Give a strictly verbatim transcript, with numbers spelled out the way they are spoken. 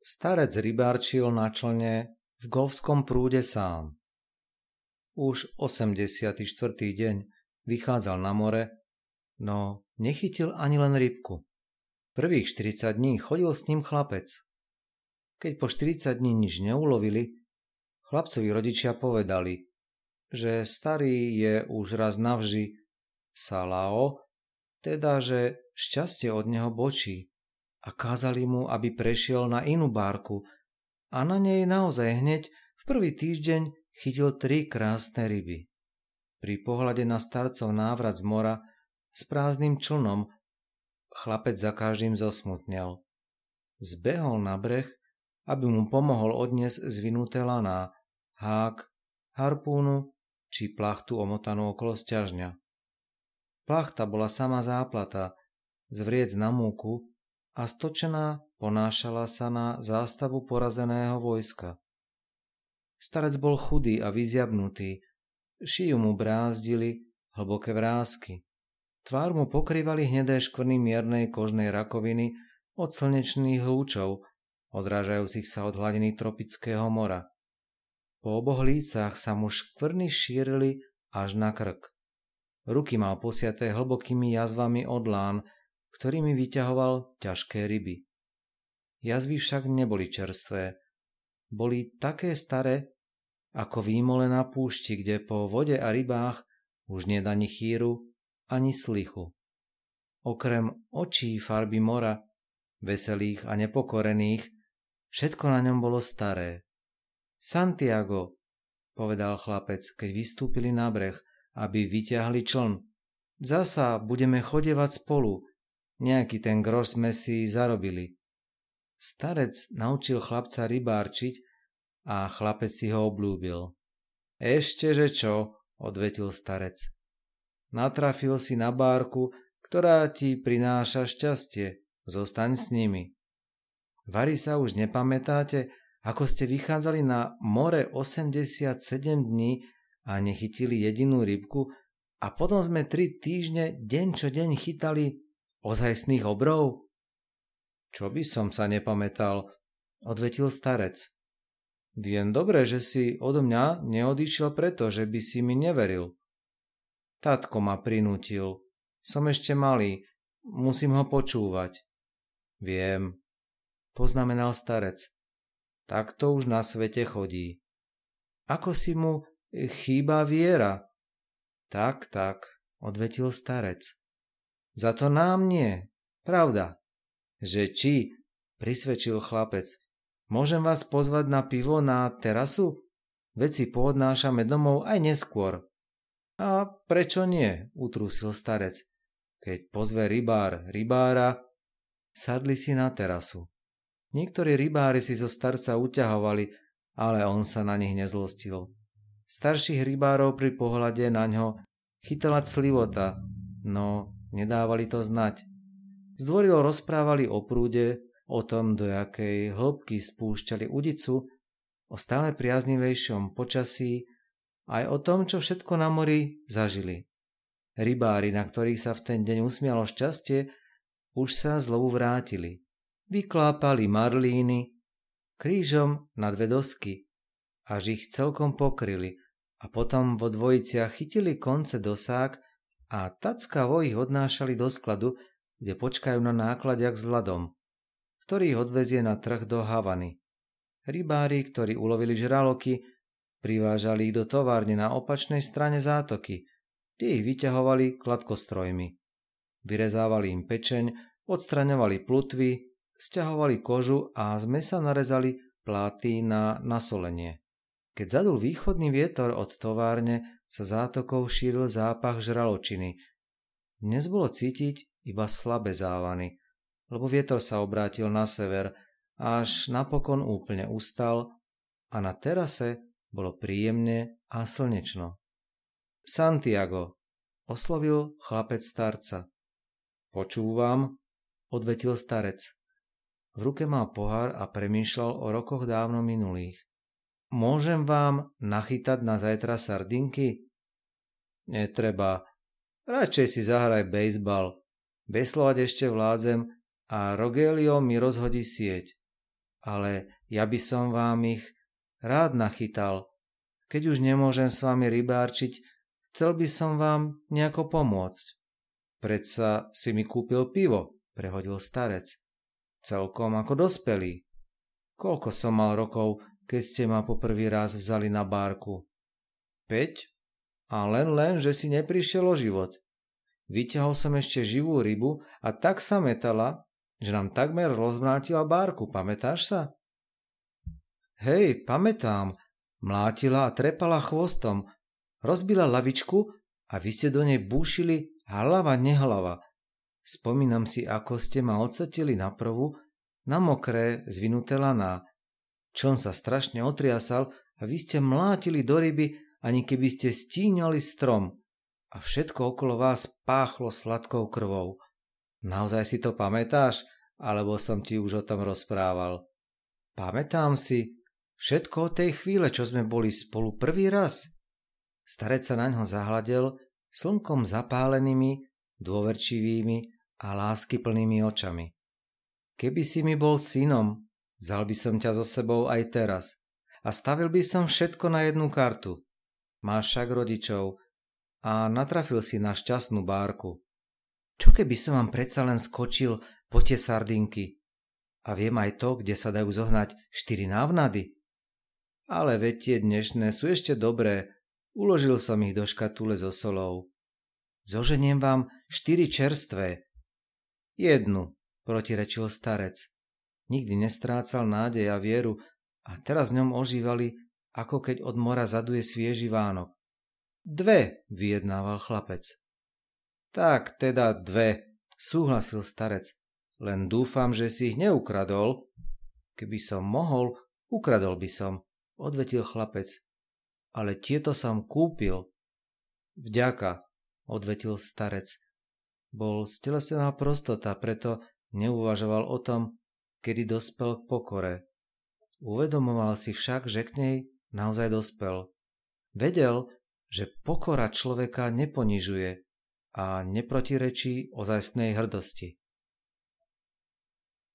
Starec rybárčil na člne v golfskom prúde sám. Už osemdesiaty štvrtý deň vychádzal na more, no nechytil ani len rybku. Prvých štyridsať dní chodil s ním chlapec. Keď po štyridsať dní nič neulovili, chlapcovi rodičia povedali, že starý je už raz navždy salao, teda že šťastie od neho bočí, a kázali mu, aby prešiel na inú bárku, a na nej naozaj hneď v prvý týždeň chytil tri krásne ryby. Pri pohľade na starcov návrat z mora s prázdnym člnom chlapec za každým zosmutnel. Zbehol na breh, aby mu pomohol odniesť zvinuté laná, hák, harpúnu či plachtu omotanú okolo sťažňa. Plachta bola sama záplata, z vriec na múku, a stočená ponášala sa na zástavu porazeného vojska. Starec bol chudý a vyziabnutý, šiju mu brázdili hlboké vrásky. Tvár mu pokrývali hnedé škvrny miernej kožnej rakoviny od slnečných lúčov, odrážajúcich sa od hladiny tropického mora. Po oboch lícach sa mu škvrny šírili až na krk. Ruky mal posiaté hlbokými jazvami od lán, ktorými vyťahoval ťažké ryby. Jazvy však neboli čerstvé. Boli také staré, ako výmole na púšti, kde po vode a rybách už nie ani chýru, ani slichu. Okrem očí farby mora, veselých a nepokorených, všetko na ňom bolo staré. Santiago, povedal chlapec, keď vystúpili na breh, aby vyťahli čln. Zasa budeme chodevať spolu. Nejaký ten groš sme si zarobili. Starec naučil chlapca rybárčiť a chlapec si ho obľúbil. Ešteže čo, odvetil starec. Natrafil si na bárku, ktorá ti prináša šťastie. Zostaň s nimi. Vari sa už nepamätáte, ako ste vychádzali na more osemdesiatsedem dní a nechytili jedinú rybku a potom sme tri týždne deň čo deň chytali ozajstných obrov? Čo by som sa nepamätal, odvetil starec. Viem dobre, že si odo mňa neodišiel preto, že by si mi neveril. Tatko ma prinútil. Som ešte malý, musím ho počúvať. Viem, poznamenal starec. Tak to už na svete chodí. Ako si mu chýba viera? Tak, tak, odvetil starec. Za to nám nie, pravda. Že či, prisvedčil chlapec, môžem vás pozvať na pivo na terasu? Veď si poodnášame domov aj neskôr. A prečo nie, utrúsil starec. Keď pozve rybár rybára, sadli si na terasu. Niektorí rybári si zo starca uťahovali, ale on sa na nich nezlostil. Starších rybárov pri pohľade na ňo chytala clivota, no nedávali to znať. Zdvorilo rozprávali o prúde, o tom, do jakej hĺbky spúšťali udicu, o stále priaznivejšom počasí, aj o tom, čo všetko na mori zažili. Rybári, na ktorých sa v ten deň usmialo šťastie, už sa znovu vrátili. Vyklápali marlíny krížom na dve dosky, až ich celkom pokryli, a potom vo dvojiciach chytili konce dosák a tackavo ich odnášali do skladu, kde počkajú na nákladiak s ľadom, ktorý ich odvezie na trh do Havany. Rybári, ktorí ulovili žraloky, privážali ich do továrne na opačnej strane zátoky, kde ich vyťahovali kladkostrojmi. Vyrezávali im pečeň, odstraňovali plutvy, sťahovali kožu a z mäsa narezali pláty na nasolenie. Keď zadul východný vietor od továrne, sa zátokou šíril zápach žraločiny. Dnes bolo cítiť iba slabé závany, lebo vietor sa obrátil na sever, až napokon úplne ustal a na terase bolo príjemne a slnečno. Santiago, oslovil chlapec starca. Počúvam, odvetil starec. V ruke mal pohár a premýšľal o rokoch dávno minulých. Môžem vám nachytať na zajtra sardinky? Netreba. Radšej si zahraj bejsbal. Veslovať ešte vládzem a Rogelio mi rozhodí sieť. ale ja by som vám ich rád nachytal. Keď už nemôžem s vami rybárčiť, chcel by som vám nejako pomôcť. Predsa si mi kúpil pivo, prehodil starec. Celkom ako dospelý. Koľko som mal rokov, keď ste ma poprvý raz vzali na bárku? Päť? A len len, že si neprišiel o život. Vyťahol som ešte živú rybu a tak sa metala, že nám takmer rozmlátila bárku, pamätáš sa? Hej, pamätám, mlátila a trepala chvostom, rozbila lavičku a vy ste do nej búšili hlava nehlava. Spomínam si, ako ste ma odsetili na prvú, na mokré, zvinuté laná. Čln sa strašne otriasal a vy ste mlátili do ryby, ani keby ste stíňali strom. A všetko okolo vás páchlo sladkou krvou. Naozaj si to pamätáš, alebo som ti už o tom rozprával? Pamätám si všetko od tej chvíle, čo sme boli spolu prvý raz. Starec sa naňho zahľadel slnkom zapálenými, dôverčivými a láskyplnými očami. Keby si mi bol synom, vzal by som ťa so sebou aj teraz a stavil by som všetko na jednu kartu. Máš však rodičov a natrafil si na šťastnú bárku. Čo keby som vám predsa len skočil po tie sardinky? A viem aj to, kde sa dajú zohnať štyri návnady. Ale veď tie dnešné sú ešte dobré, uložil som ich do škatule so solou. Zoženiem vám štyri čerstvé. Jednu, protirečil starec. Nikdy nestrácal nádej a vieru a teraz v ňom ožívali, ako keď od mora zaduje svieži vánok. Dve, vyjednával chlapec. Tak teda dve, súhlasil starec. Len dúfam, že si ich neukradol. Keby som mohol, ukradol by som, odvetil chlapec. Ale tieto som kúpil. Vďaka, odvetil starec. Bol stelesnená prostota, preto neuvažoval o tom, kedy dospel k pokore. Uvedomoval si však, že k nej naozaj dospel. Vedel, že pokora človeka neponižuje a neprotirečí ozajstnej hrdosti.